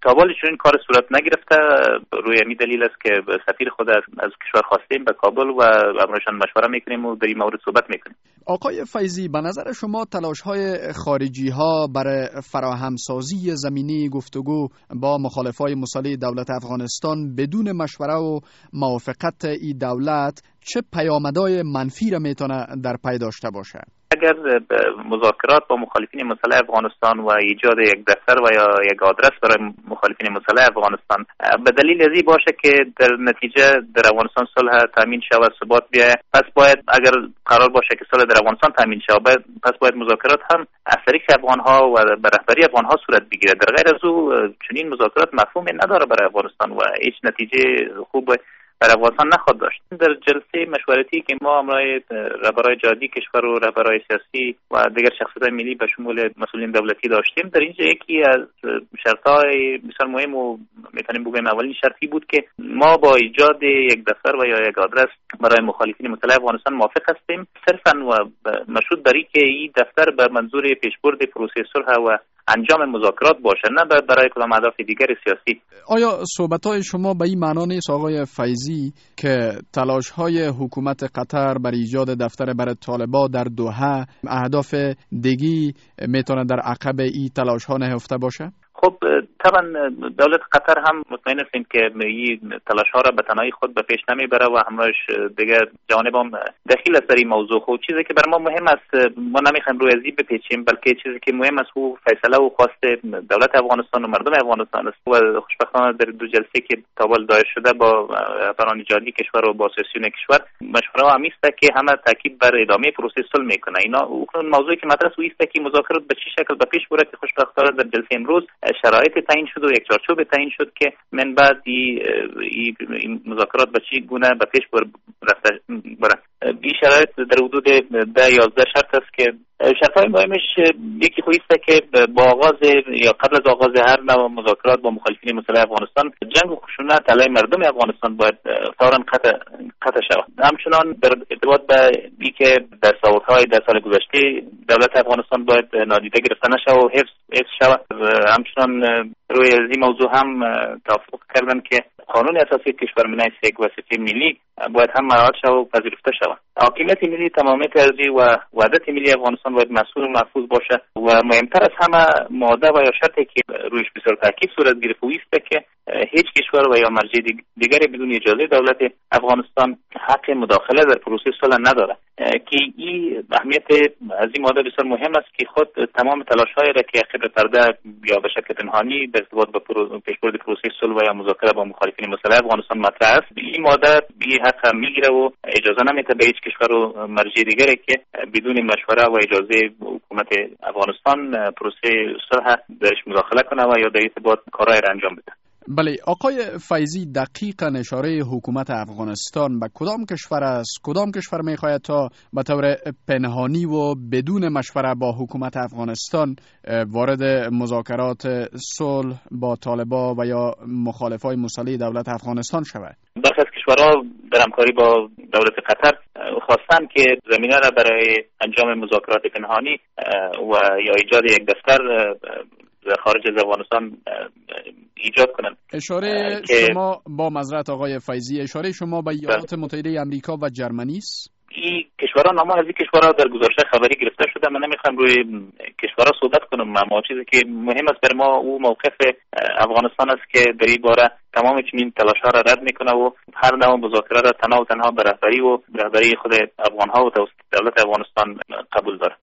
تا چون کار صورت نگرفته. روی همین دلیل است که سفیر خود از کشور خواستیم به کابل و امروزشان مشوره میکنیم و در این مورد صحبت میکنیم. آقای فیضی، به نظر شما تلاش‌های خارجی‌ها برای فراهمسازی زمینی گفتگو با مخالفای مسلح دولت افغانستان بدون مشوره و موافقت این دولت چه پیامدهای منفی را میتونه در پی داشته باشه؟ اگر مذاکرات با مخالفین مسلح افغانستان و ایجاد یک دفتر و یا یک آدرس برای مخالفین مسلح افغانستان به دلیل ازی باشه که در نتیجه در افغانستان صلح تامین شود، ثبات بیاید، پس باید اگر قرار باشه که صلح در افغانستان تامین شود، پس باید مذاکرات هم از طریق افغانها و به رهبری افغانها صورت بگیره. در غیر از او چنین مذاکرات مفهومی نداره برای افغانستان و هیچ نتیجه خوب در افغانستان نخواهد داشت. در جلسه مشورتی که ما همراه رهبران جهادی کشور و رهبران سیاسی و دیگر شخصیت‌های ملی به شمول مسئولین دولتی داشتیم، در اینجا یکی از شرط‌های بسیار مهم و میتونیم بگوییم اولین شرطی بود که ما با ایجاد یک دفتر و یا یک آدرس برای مخالفین مسلح افغانستان موافق هستیم، صرفاً و مشروط بر اینکه این دفتر به منظور پیشبرد پروسه صلح و انجام مذاکرات باشه، نه برای کدام اهداف دیگر سیاسی. آیا صحبت‌های شما به این معنا نیست آقای فیضی که تلاش‌های حکومت قطر برای ایجاد دفتر برای طالبان در دوحه اهداف دیگی میتونه در عقب این تلاش‌ها نهفته باشه؟ خب طبعا دولت قطر هم مطمئن هستیم که این تلاش‌ها را به تنهایی خود به پیش نمیبره و همراهش دیگر جانب هم دخیل است در این موضوع. خب چیزی که بر ما مهم است، ما نمیخوایم روی ازی بپیچیم، بلکه چیزی که مهم است او فیصله و خواست دولت افغانستان و مردم افغانستان است و خوشبختانه در دو جلسه که تابل دایر شده با رهبران جهادی کشور و با سیاسیون کشور مشوره هم است که همه تاکید بر ادامه پروسه صلح میکنه. اینا اون موضوعی که مطرح است که مذاکرات به چه شکل به پیش بره که خوشبختانه در جلسه امروز شرایط تعیین شد و یک چارچوب تعیین شد که من بعد این مذاکرات به چه گونه به پیش بره. این شرایط در حدود 10-11 شرط است که شرط‌های مهمش یکی است که با آغاز یا قبل از آغاز هر نوع مذاکرات با مخالفین مسلح افغانستان جنگ و خشونت علیه مردم افغانستان باید فوراً قطع شود. همچنان در ارتباط به اینکه دستاوردهای در سال گذشته دولت افغانستان باید نادیده گرفته نشود و حفظ شود. همچنان روی این موضوع هم توافق کردن که قانون اساسی کشور منحصر یک وظیفه ملی باید هم مراعات شود و پذیرفته شود. حاکمیت ملی، تمامیت ارضی و وحدت ملی افغانستان باید مسئول و محفوظ باشه و مهمتر از همه ماده و یا شرطی که رویش بسیار تاکید صورت گرفته است که هیچ کشور و یا مرجع دیگری بدون اجازه دولت افغانستان حق مداخله در پروسه صلح نداره که این اهمیت از این ماده بسیار مهم است که خود تمام تلاش‌های را که خبر پرده یا به شکل پنهانی در ارتباط با پیشبرد پروسه صلح و یا مذاکره با مخالفین مسلح افغانستان مطرح است. این ماده این حق میگیره و اجازه نمیده به هیچ کشور و مرجع دیگری که بدون مشوره و اجازه حکومت افغانستان پروسه صلح درش مداخله کنه و یا در ارتباط کارهای را انجام بده. بله آقای فیضی، دقیقاً اشاره حکومت افغانستان به کدام کشور است؟ کدام کشور میخواهد تا به طور پنهانی و بدون مشوره با حکومت افغانستان وارد مذاکرات صلح با طالبان و یا مخالفای مسلح دولت افغانستان شود؟ برخی از کشورها در همکاری با دولت قطر خواستن که زمینه را برای انجام مذاکرات پنهانی و یا ایجاد یک دفتر در خارج از افغانستان ایجاد کنند. اشاره شما با معذرت آقای فیضی، اشاره شما به ایالات متحده آمریکا و جرمنی است؟ این کشورها نام از این کشورها در گزارش خبری گرفته شده. من نمیخوام روی کشورها صحبت کنم، اما چیزی که مهم است بر ما او موقف افغانستان است که در این باره تمام چنین تلاش‌ها را رد میکنه و هر نوع مذاکره را تنها به رهبری خود افغان‌ها و توسط دولت افغانستان قبول داره.